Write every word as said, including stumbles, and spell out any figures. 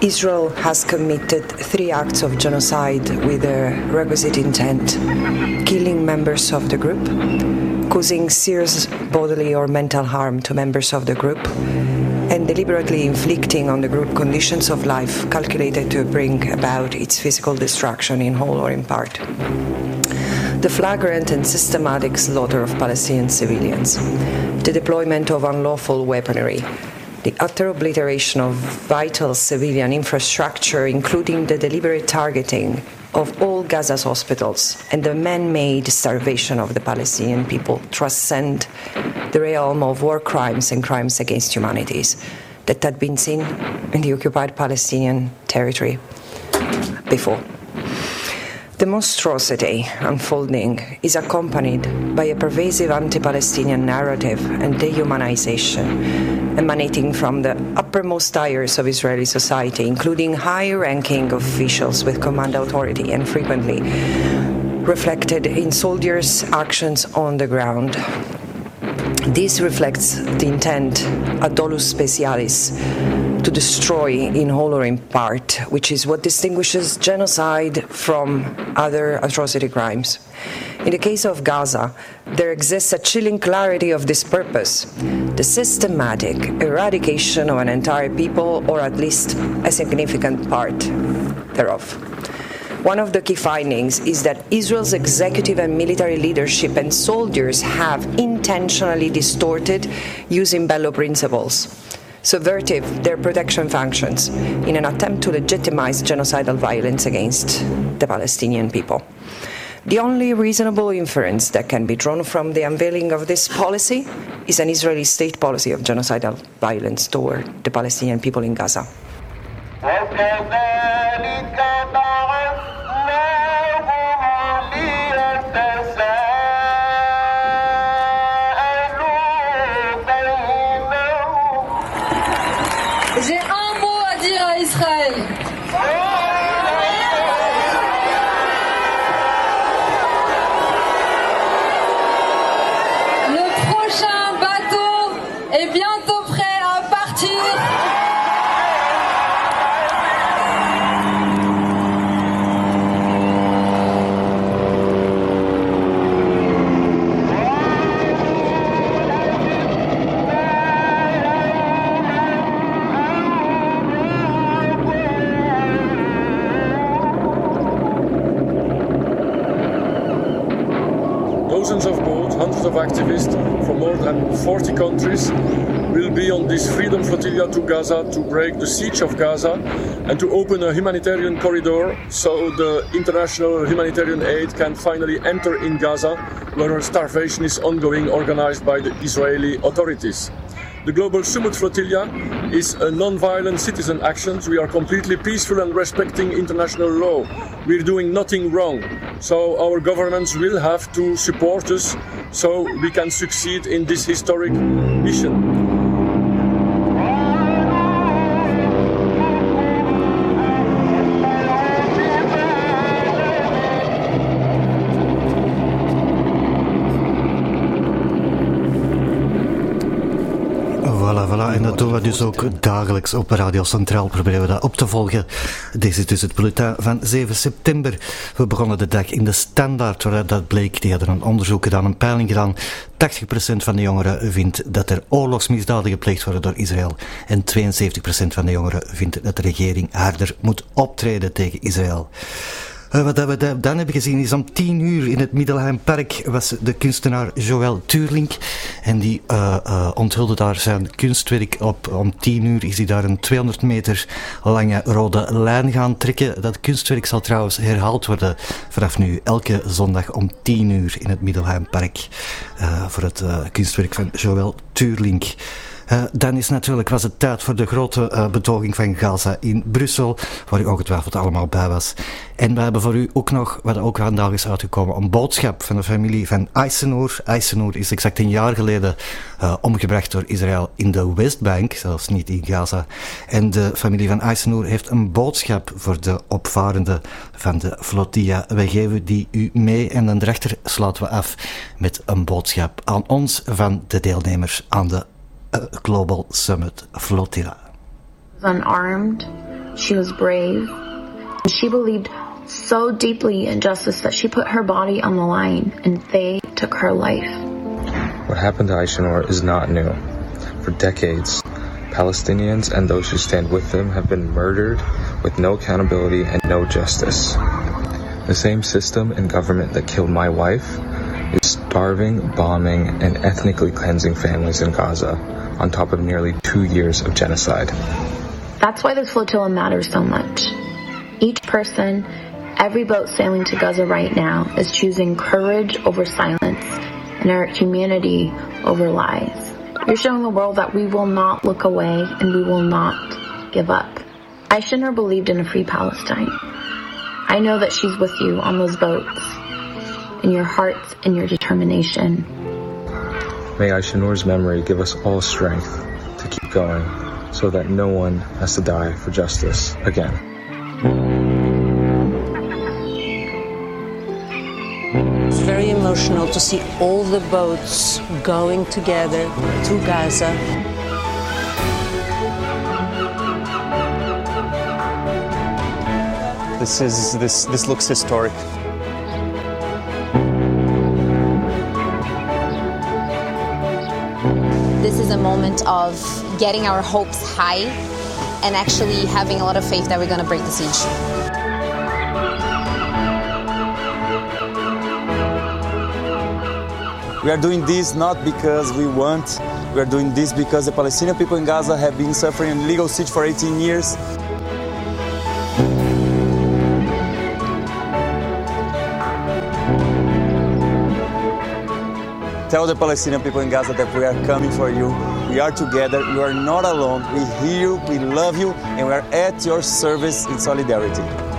Israel has committed three acts of genocide with the requisite intent: killing members of the group, causing serious bodily or mental harm to members of the group, and deliberately inflicting on the group conditions of life calculated to bring about its physical destruction in whole or in part. The flagrant and systematic slaughter of Palestinian civilians, the deployment of unlawful weaponry, the utter obliteration of vital civilian infrastructure, including the deliberate targeting of all Gaza's hospitals, and the man-made starvation of the Palestinian people transcend the realm of war crimes and crimes against humanity that had been seen in the occupied Palestinian territory before. The monstrosity unfolding is accompanied by a pervasive anti-Palestinian narrative and dehumanization emanating from the uppermost tiers of Israeli society, including high-ranking officials with command authority and frequently reflected in soldiers' actions on the ground. This reflects the intent, ad dolus specialis, to destroy in whole or in part, which is what distinguishes genocide from other atrocity crimes. In the case of Gaza, there exists a chilling clarity of this purpose: the systematic eradication of an entire people, or at least a significant part thereof. One of the key findings is that Israel's executive and military leadership and soldiers have intentionally distorted jus in bello principles, subverted their protection functions in an attempt to legitimize genocidal violence against the Palestinian people. The only reasonable inference that can be drawn from the unveiling of this policy is an Israeli state policy of genocidal violence toward the Palestinian people in Gaza. J'ai un mot à dire à Israël. Le prochain bateau est bientôt prêt à partir. Thousands of boats, hundreds of activists from more than forty countries will be on this freedom flotilla to Gaza to break the siege of Gaza and to open a humanitarian corridor so the international humanitarian aid can finally enter in Gaza, where starvation is ongoing, organized by the Israeli authorities. The Global Summit Flotilla is a non-violent citizen action. We are completely peaceful and respecting international law. We're doing nothing wrong. So our governments will have to support us so we can succeed in this historic mission. Voilà, voilà. En dat doen we dus ook dagelijks op Radio Centraal. Proberen we dat op te volgen. Dit is dus het bulletin van zeven september. We begonnen de dag in de Standaard, waar dat bleek. Die hadden een onderzoek gedaan, een peiling gedaan. tachtig procent van de jongeren vindt dat er oorlogsmisdaden gepleegd worden door Israël. En tweeënzeventig procent van de jongeren vindt dat de regering harder moet optreden tegen Israël. Uh, wat we dan hebben gezien is om tien uur in het Middelheimpark was de kunstenaar Joël Tuurlink. En die uh, uh, onthulde daar zijn kunstwerk op. Om tien uur is hij daar een tweehonderd meter lange rode lijn gaan trekken. Dat kunstwerk zal trouwens herhaald worden vanaf nu elke zondag om tien uur in het Middelheimpark. Uh, voor het uh, kunstwerk van Joël Tuurlink. Uh, dan is natuurlijk, was het tijd voor de grote uh, betoging van Gaza in Brussel, waar u ongetwijfeld allemaal bij was. En we hebben voor u ook nog, wat ook vandaag is uitgekomen, een boodschap van de familie van Aysenur. Aysenur is exact een jaar geleden uh, omgebracht door Israël in de Westbank, zelfs niet in Gaza. En de familie van Aysenur heeft een boodschap voor de opvarenden van de flotilla. Wij geven die u mee en dan daarachter sluiten we af met een boodschap aan ons van de deelnemers aan de Global Summit Flotilla. Unarmed, She was brave. And she believed so deeply in justice that she put her body on the line, and they took her life. What happened to Aishanur is not new. For decades, Palestinians and those who stand with them have been murdered with no accountability and no justice. The same system and government that killed my wife is starving, bombing, and ethnically cleansing families in Gaza on top of nearly two years of genocide. That's why this flotilla matters so much. Each person, every boat sailing to Gaza right now is choosing courage over silence and our humanity over lies. You're showing the world that we will not look away and we will not give up. Aishanur believed in a free Palestine. I know that she's with you on those boats, in your hearts and your determination. May Aishanur's memory give us all strength to keep going so that no one has to die for justice again. It's very emotional to see all the boats going together to Gaza. This is this this looks historic. This is a moment of getting our hopes high and actually having a lot of faith that we're going to break the siege. We are doing this not because we want, we are doing this because the Palestinian people in Gaza have been suffering an illegal siege for eighteen years. Tell the Palestinian people in Gaza that we are coming for you. We are together. You are not alone. We hear you, we love you, and we are at your service in solidarity.